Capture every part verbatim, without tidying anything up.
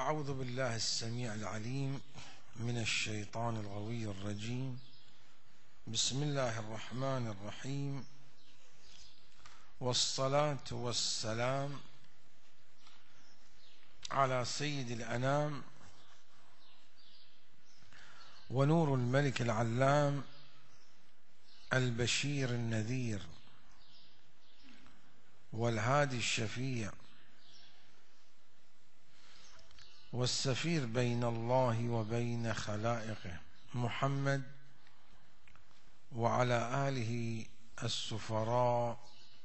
أعوذ بالله السميع العليم من الشيطان الغوي الرجيم. بسم الله الرحمن الرحيم، والصلاة والسلام على سيد الأنام ونور الملك العلام البشير النذير والهادي الشفيع والسفير بين الله وبين خلائقه محمد وعلى آله السفراء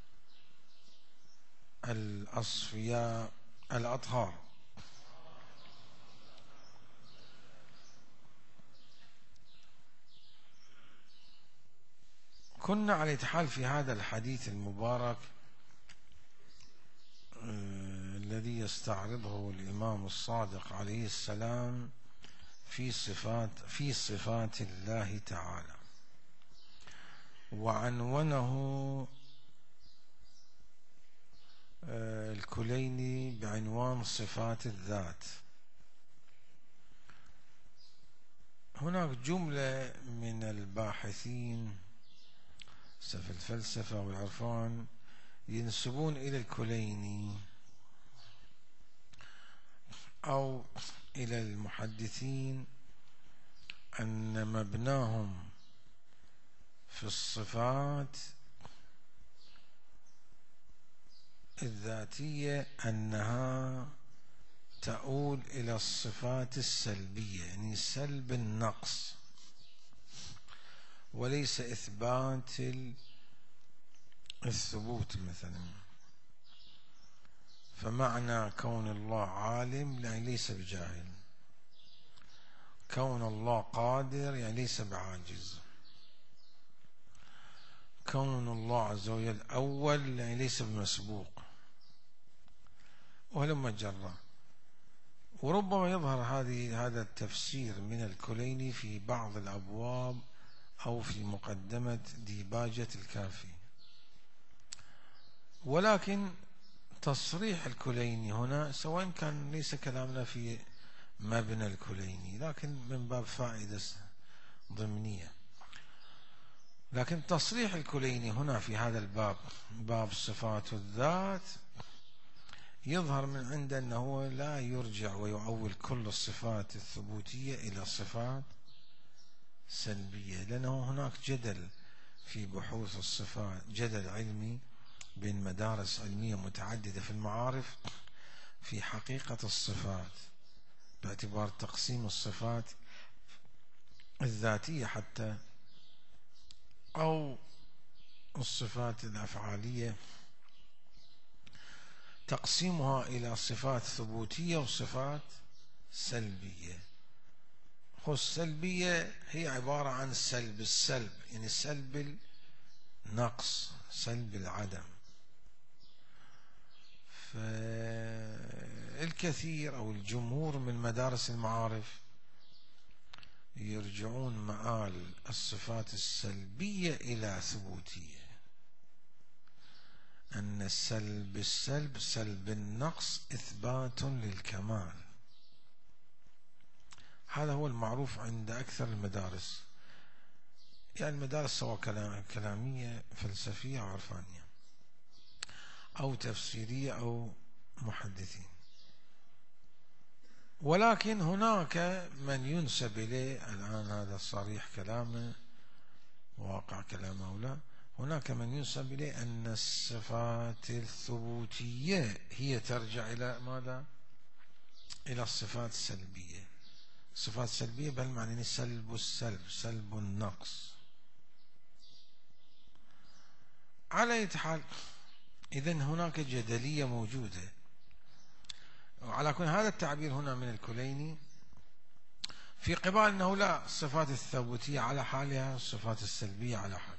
الأصفياء الأطهار. كنا على الحال في هذا الحديث المبارك الذي يستعرضه الإمام الصادق عليه السلام في صفات في صفات الله تعالى، وعنونه الكليني بعنوان صفات الذات. هناك جملة من الباحثين في الفلسفة والعرفان ينسبون إلى الكليني أو إلى المحدثين أن مبناهم في الصفات الذاتية أنها تؤول إلى الصفات السلبية، يعني سلب النقص، وليس إثبات الثبوت. مثلا فمعنى كون الله عالم يعني ليس بجاهل، كون الله قادر يعني ليس بعاجز، كون الله عز وجل أول يعني ليس بمسبوق، ولما جرى. وربما يظهر هذه هذا التفسير من الكليني في بعض الأبواب أو في مقدمة ديباجة الكافي، ولكن تصريح الكليني هنا سواء كان ليس كلامنا في مبنى الكليني لكن من باب فائدة ضمنية، لكن تصريح الكليني هنا في هذا الباب، باب صفات الذات، يظهر من عنده أنه لا يرجع ويؤول كل الصفات الثبوتية إلى صفات سلبية، لأنه هناك جدل في بحوث الصفات، جدل علمي بين مدارس علمية متعددة في المعارف في حقيقة الصفات، باعتبار تقسيم الصفات الذاتية حتى أو الصفات الأفعالية، تقسيمها إلى صفات ثبوتية وصفات سلبية. والسلبية هي عبارة عن سلب السلب، يعني سلب النقص، سلب العدم. فالكثير أو الجمهور من مدارس المعارف يرجعون مآل الصفات السلبية إلى ثبوتية، أن سلب السلب، سلب النقص، إثبات للكمال. هذا هو المعروف عند أكثر المدارس، يعني المدارس سواء كلامية فلسفية أو عرفانية أو تفسيرية أو محدثين. ولكن هناك من ينسب إليه الآن، هذا صريح كلامه، واقع كلامه أو لا، هناك من ينسب إليه أن الصفات الثبوتية هي ترجع إلى ماذا؟ إلى الصفات السلبية. الصفات السلبية بالمعنى سلب السلب، سلب النقص. على أي حال، إذن هناك جدلية موجودة. وعلى كل هذا التعبير هنا من الكليني في قبال أنه لا، الصفات الثبوتية على حالها، الصفات السلبية على حالها.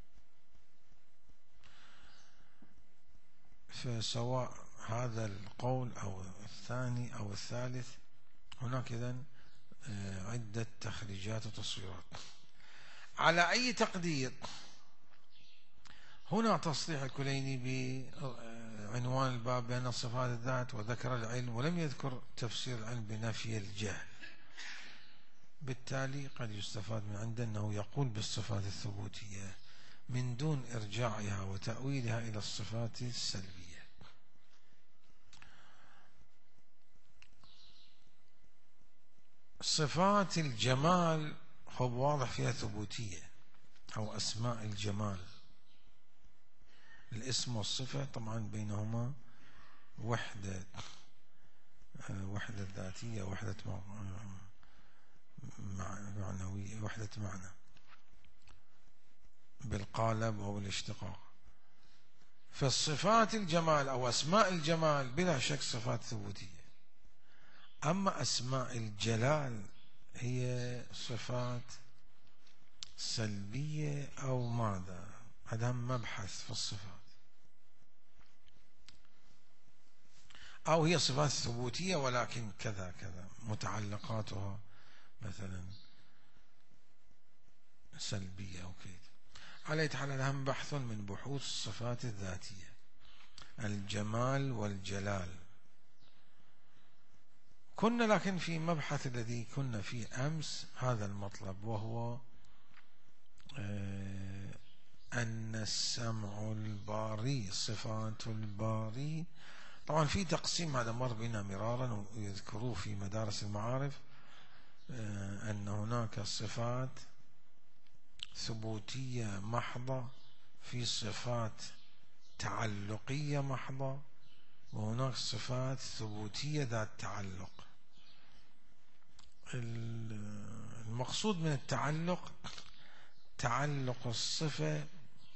فسواء هذا القول أو الثاني أو الثالث، هناك إذن عدة تخريجات وتصويرات. على أي تقدير، هنا تصريح الكليني عنوان الباب بأن صفات الذات، وذكر العلم ولم يذكر تفسير العلم بنفي الجهل. بالتالي قد يستفاد من عنده أنه يقول بالصفات الثبوتية من دون إرجاعها وتأويلها إلى الصفات السلبية. صفات الجمال هو واضح فيها ثبوتية، أو أسماء الجمال، الاسم والصفة طبعا بينهما وحدة، وحدة ذاتية، وحدة معنوية، وحدة معنى بالقالب أو الاشتقاق. فالصفات الجمال أو أسماء الجمال بلا شك صفات ثبوتية. أما أسماء الجلال هي صفات سلبية أو ماذا؟ هذا مبحث في الصفات، أو هي صفات ثبوتية ولكن كذا كذا متعلقاتها مثلا سلبية أو كذا. على حال الأهم بحث من بحوث الصفات الذاتية، الجمال والجلال. كنا لكن في مبحث الذي كنا فيه أمس هذا المطلب، وهو أن السمع الباري صفات الباري. طبعا في تقسيم هذا مر بنا مرارا ويذكروه في مدارس المعارف، أن هناك صفات ثبوتية محضة، في صفات تعلقية محضة، وهناك صفات ثبوتية ذات تعلق. المقصود من التعلق تعلق الصفة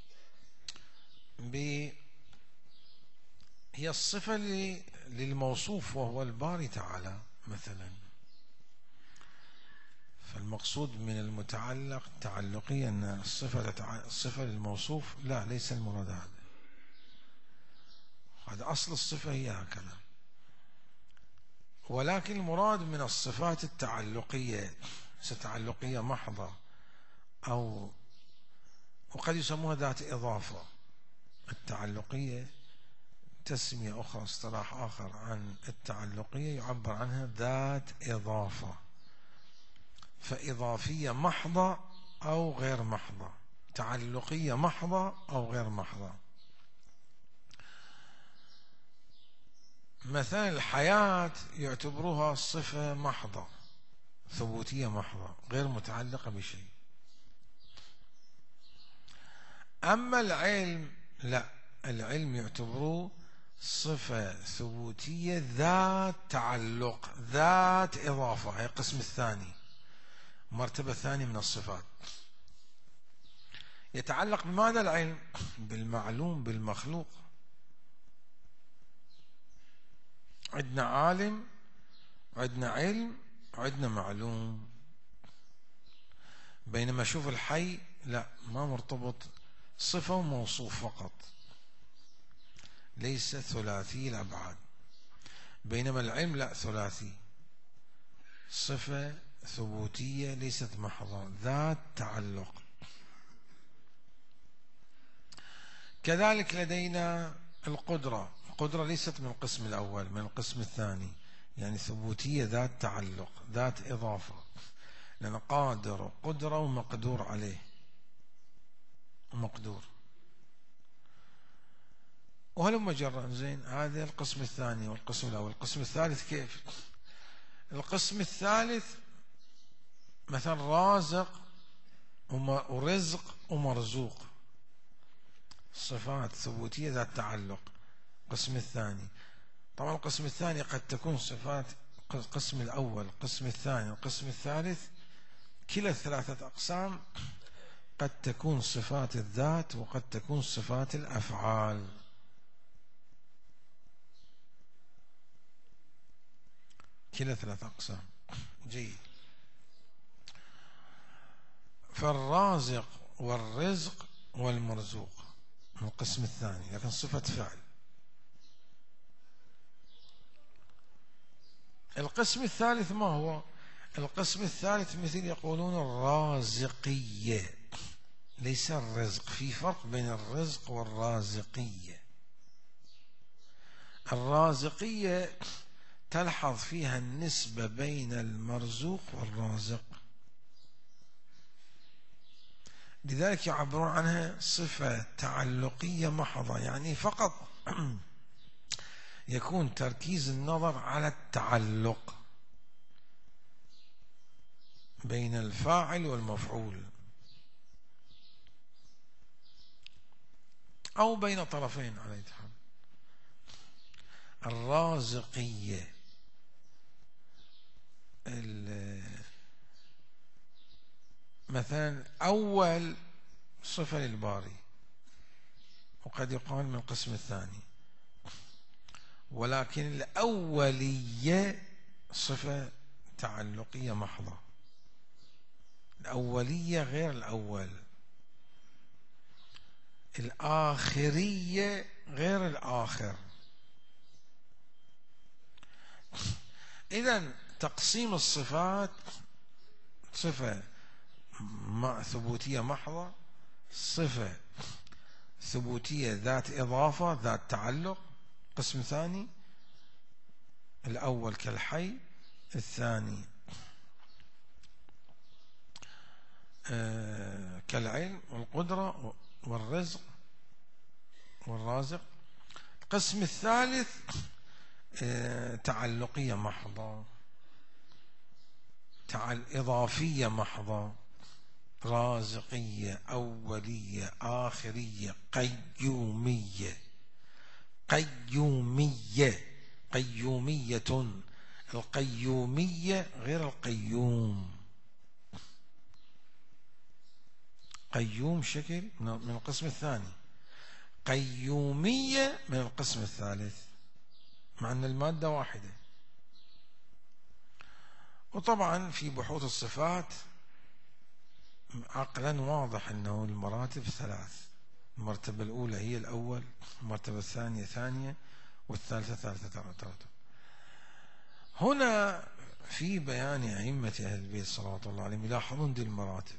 ب هي الصفة للموصوف وهو الباري تعالى مثلا. فالمقصود من المتعلق تعلقي أن الصفة الصفة للموصوف، لا ليس المراد هذا. هذا أصل الصفة هي هكذا، ولكن المراد من الصفات التعلقية تعلقية محضة، أو وقد يسموها ذات إضافة. التعلقية تسمية أخرى، اصطلاح آخر عن التعلقية يعبر عنها ذات إضافة، فإضافية محضة أو غير محضة، تعلقية محضة أو غير محضة. مثلا الحياة يعتبروها صفة محضة ثبوتية محضة غير متعلقة بشيء. أما العلم لا، العلم يعتبروه صفة ثبوتية ذات تعلق ذات إضافة، هي القسم الثاني، المرتبة الثانية من الصفات. يتعلق بماذا العلم؟ بالمعلوم بالمخلوق. عندنا عالم، عندنا علم، عندنا معلوم. بينما شوف الحي لا، ما مرتبط، صفة وموصوف فقط، ليس ثلاثي الأبعاد. بينما العلم لا، ثلاثي، صفة ثبوتية ليست محضة ذات تعلق. كذلك لدينا القدرة، القدرة ليست من القسم الأول، من القسم الثاني، يعني ثبوتية ذات تعلق ذات إضافة، لأن قادر قدرة ومقدور عليه ومقدور. وهلم جرا. زين، هذا القسم الثاني والقسم الأول. القسم الثالث كيف؟ القسم الثالث مثلا رازق ورزق ومرزوق، صفات ثبوتية ذات تعلق. القسم الثاني طبعا القسم الثاني قد تكون صفات القسم الأول، القسم الثاني، القسم الثالث، كلا الثلاثة أقسام قد تكون صفات الذات وقد تكون صفات الأفعال. كلا ثلاثة أقسام. جيد. فالرازق والرزق والمرزوق من القسم الثاني، لكن صفة فعل. القسم الثالث ما هو؟ القسم الثالث مثل يقولون الرازقية، ليس الرزق. في فرق بين الرزق والرازقية. الرازقية تلحظ فيها النسبة بين المرزوق والرازق، لذلك يعبرون عنها صفة تعلقية محضة، يعني فقط يكون تركيز النظر على التعلق بين الفاعل والمفعول أو بين طرفين على الاتحاد. الرازقية مثلا أول صفة للباري، وقد يقال من القسم الثاني، ولكن الأولية صفة تعلقية محضة. الأولية غير الأول، الآخرية غير الآخر. إذن تقسيم الصفات صفة ثبوتية محضة، صفة ثبوتية ذات إضافة ذات تعلق، قسم ثاني. الأول كالحي، الثاني آه كالعلم والقدرة والرزق والرازق. القسم الثالث آه تعلقية محضة، تعال إضافية محضة، رازقية، أولية، آخرية، قيومية. قيومية قيومية القيومية غير القيوم. قيوم شكل من القسم الثاني، قيومية من القسم الثالث، مع أن المادة واحدة. وطبعا في بحوث الصفات عقلا واضح أنه المراتب ثلاث، المرتبة الأولى هي الأول، المرتبة الثانية ثانية، والثالثة ثالثة ثالثة. هنا في بيان أئمة أهل البيت صلوات الله عليهم يلاحظون دي المراتب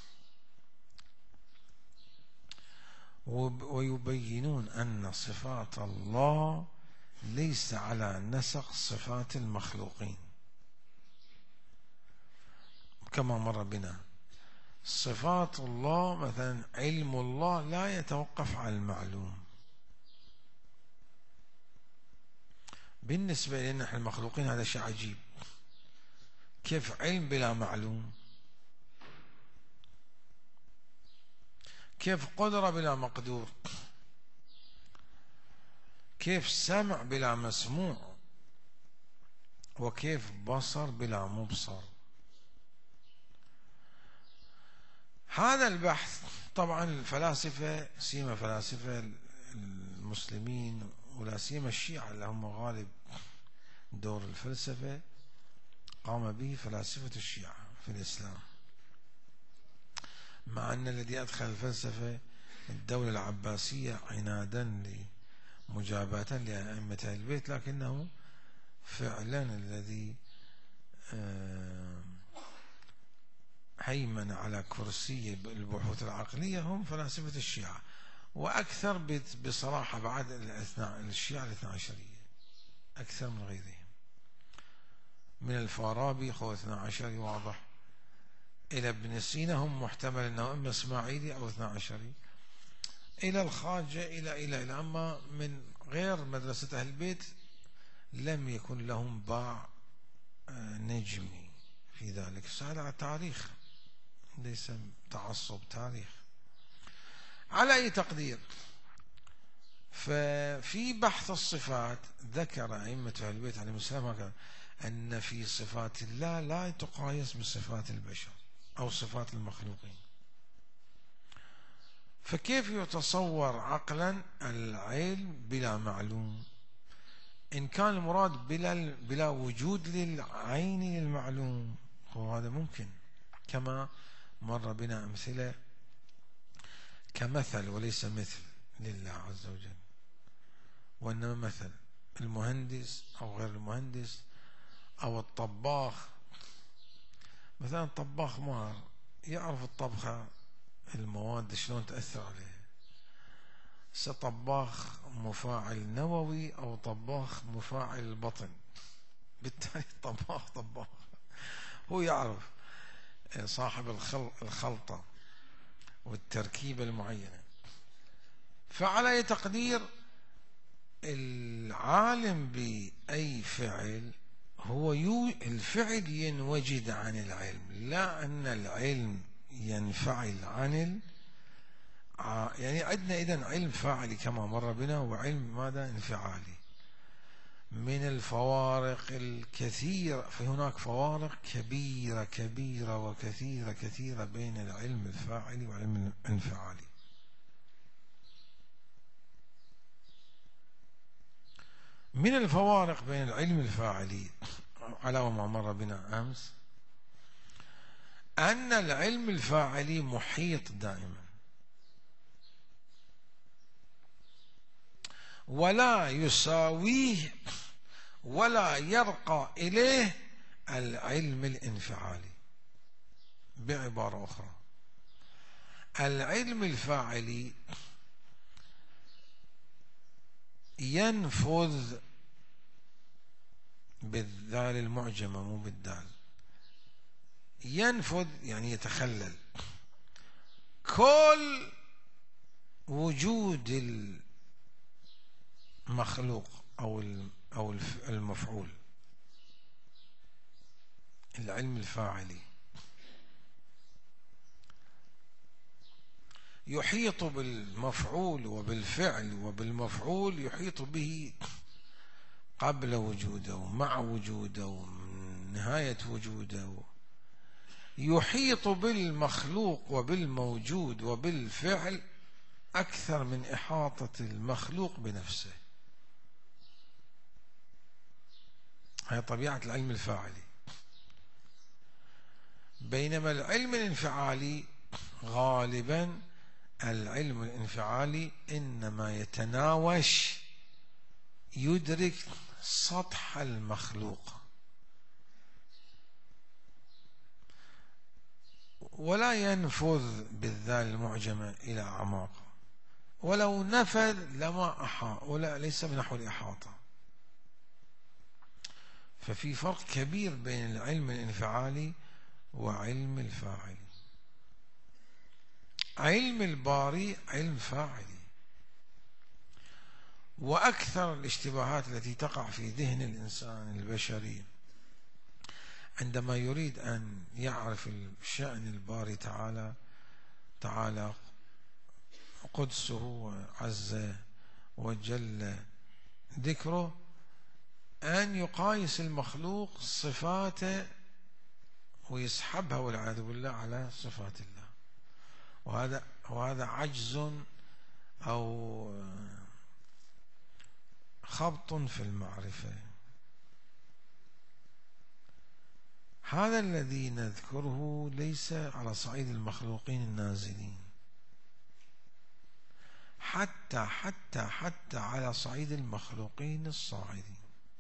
ويبينون أن صفات الله ليس على نسق صفات المخلوقين كما مر بنا. صفات الله مثلا علم الله لا يتوقف على المعلوم، بالنسبة لنا نحن المخلوقين هذا شيء عجيب، كيف علم بلا معلوم؟ كيف قدرة بلا مقدور؟ كيف سمع بلا مسموع؟ وكيف بصر بلا مبصر؟ هذا البحث طبعا الفلاسفة، سيما فلاسفة المسلمين ولا سيما الشيعة اللي هم غالب دور الفلسفة قام به فلاسفة الشيعة في الإسلام، مع أن الذي أدخل الفلسفة الدولة العباسية عنادا لمجاباة لأئمة أهل البيت، لكنه فعلا الذي هيمن على كرسي البحوث العقلية هم فلاسفة الشيعة، وأكثر بصراحة بعد الشيعة الاثنى عشرية أكثر من غيرهم، من الفارابي خو اثنى عشري واضح إلى ابن سينا، هم محتمل أنه إما إسماعيلي أو اثنى عشري، إلى الخارجة إلى إلى إلى أما من غير مدرسة أهل البيت لم يكن لهم باع نجمي في ذلك. سأل على التاريخ، ليس تعصب، تاريخ. على أي تقدير، ففي بحث الصفات ذكر أئمة أهل البيت عليهم السلام أن في صفات الله لا تقايس بصفات البشر أو صفات المخلوقين. فكيف يتصور عقلا العلم بلا معلوم إن كان المراد بلا, بلا وجود للعين للمعلوم؟ وهذا ممكن، كما مر بنا أمثلة كمثل وليس مثل لله عز وجل، وإنما مثل المهندس أو غير المهندس أو الطباخ. مثلا طباخ ماهر يعرف الطبخة المواد شلون تأثر عليه، طباخ مفاعل نووي أو طباخ مفاعل البطن، بالتالي طباخ طباخ هو يعرف صاحب الخلطة والتركيبة المعينة. فعلى أي تقدير العالم بأي فعل هو يو الفعل ينوجد عن العلم، لا أن العلم ينفعل عن ال... يعني عندنا إذن علم فاعلي كما مر بنا، وعلم ماذا؟ انفعالي. من الفوارق الكثيرة، فهناك فوارق كبيرة كبيرة وكثيرة كثيرة بين العلم الفاعلي والعلم الانفعالي. من الفوارق بين العلم الفاعلي على ما مر بنا أمس أن العلم الفاعلي محيط دائما، ولا يساويه ولا يرقى إليه العلم الانفعالي. بعبارة أخرى، العلم الفاعلي ينفذ بالذال المعجمة مو بالدال، ينفذ يعني يتخلل كل وجود المخلوق أو أو المفعول. العلم الفاعلي يحيط بالمفعول وبالفعل وبالمفعول، يحيط به قبل وجوده، مع وجوده، نهاية وجوده، يحيط بالمخلوق وبالموجود وبالفعل أكثر من إحاطة المخلوق بنفسه. هي طبيعة العلم الفاعلي. بينما العلم الانفعالي غالبا العلم الانفعالي إنما يتناوش، يدرك سطح المخلوق ولا ينفذ بالذال المعجمة إلى أعماق، ولو نفذ لما أحاط، ولا ليس بنحو الإحاطة. ففي فرق كبير بين العلم الانفعالي وعلم الفاعلي. علم الباري علم فاعلي، وأكثر الاشتباهات التي تقع في ذهن الإنسان البشري عندما يريد أن يعرف الشأن الباري تعالى تعالى قدسه وعز وجل ذكره، أن يقايس المخلوق صفاته ويسحبها والعياذ بالله على صفات الله، وهذا وهذا عجز أو خبط في المعرفة. هذا الذي نذكره ليس على صعيد المخلوقين النازلين، حتى حتى حتى على صعيد المخلوقين الصاعدين.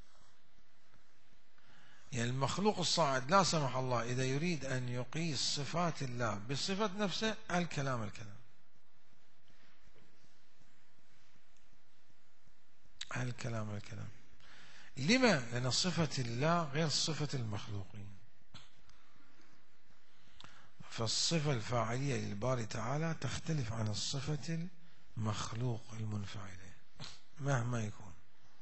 يعني المخلوق الصاعد لا سمح الله إذا يريد أن يقيس صفات الله بصفة نفسه، الكلام الكلام الكلام الكلام لما؟ لأن صفة الله غير صفة المخلوقين. فالصفة الفاعلية للباري تعالى تختلف عن الصفة المخلوق المنفعلة مهما يكون.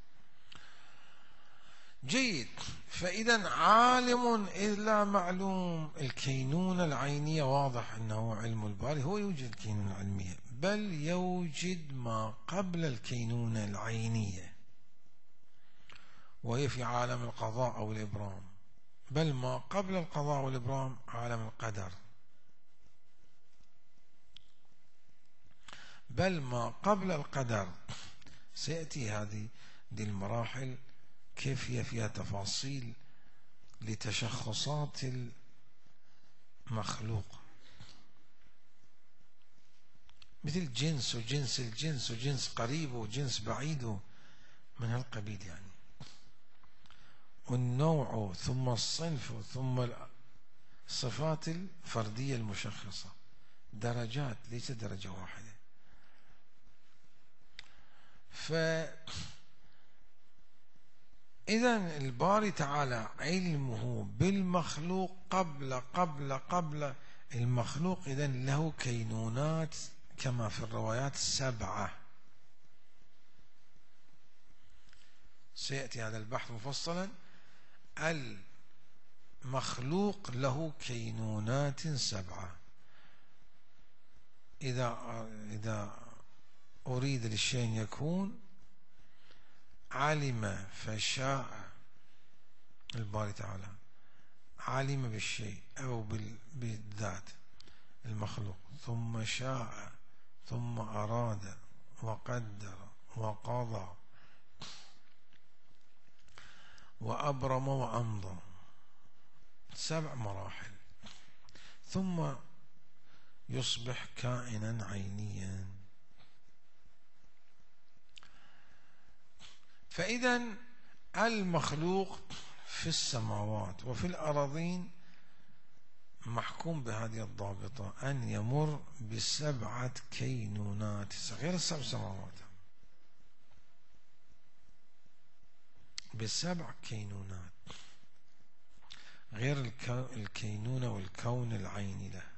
جيد. فإذا عالم إلا معلوم. الكينونة العينية واضح أنه علم الباري هو يوجد الكينونة العلمية، بل يوجد ما قبل الكينونة العينية وهي في عالم القضاء أو الإبرام، بل ما قبل القضاء والإبرام عالم القدر، بل ما قبل القدر. سيأتي هذه دي المراحل كيف هي فيها تفاصيل لتشخصات المخلوق، مثل جنس وجنس الجنس وجنس قريب وجنس بعيد من هالقبيل يعني، والنوع ثم الصنف ثم الصفات الفردية المشخصة، درجات ليس درجة واحدة. فإذا الباري تعالى علمه بالمخلوق قبل قبل قبل المخلوق، إذا له كينونات كما في الروايات سبعة. سيأتي هذا البحث مفصلا. المخلوق له كينونات سبعة. إذا إذا أريد للشيء يكون، علم فشاء الباري تعالى، علم بالشيء أو بالذات المخلوق، ثم شاء، ثم أراد وقدر وقضى وأبرم وأمضى، سبع مراحل، ثم يصبح كائنا عينيا. فإذا المخلوق في السماوات وفي الأراضين محكوم بهذه الضابطة، أن يمر بسبعة كينونات غير السبع سماوات، بسبع كينونات غير الكينونة والكون العيني له.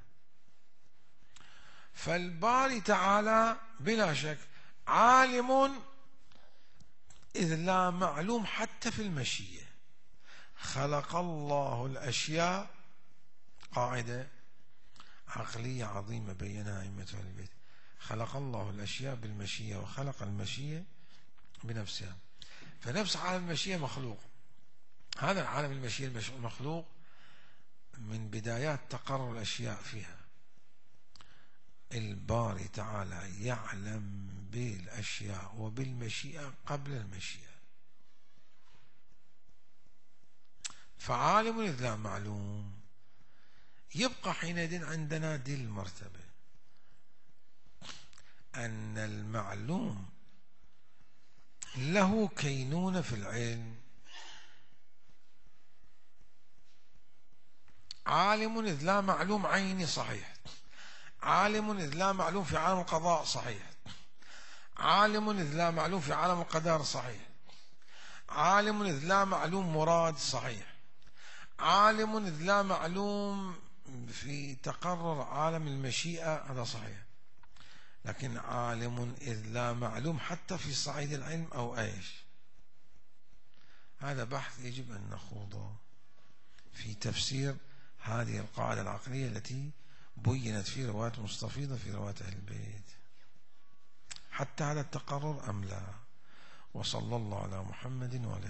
فالباري تعالى بلا شك عالم إذ لا معلوم حتى في المشيئة. خلق الله الأشياء، قاعدة عقلية عظيمة بينها أئمة أهل البيت، خلق الله الأشياء بالمشيئة وخلق المشيئة بنفسها. فنفس عالم المشيئة مخلوق. هذا عالم المشيئة مخلوق من بدايات تقرر الأشياء فيها. الباري تعالى يعلم بالأشياء وبالمشيئة قبل المشيئة، فعالم إذ لا معلوم. يبقى حينئذ عندنا دي المرتبة، أن المعلوم له كينونة في العلم، عالم إذ لا معلوم عيني صحيح، عالم إذ لا معلوم في عالم القضاء صحيح، عالم إذ لا معلوم في عالم القدر صحيح، عالم إذ لا معلوم مراد صحيح، عالم إذ لا معلوم في تقرر عالم المشيئة هذا صحيح، لكن عالم إذ لا معلوم حتى في صعيد العلم أو أيش. هذا بحث يجب أن نخوضه في تفسير هذه القاعدة العقلية التي بينت في رواية مستفيضة في رواية أهل البيت، حتى هذا التقرر أم لا. وصلى الله على محمد وعلى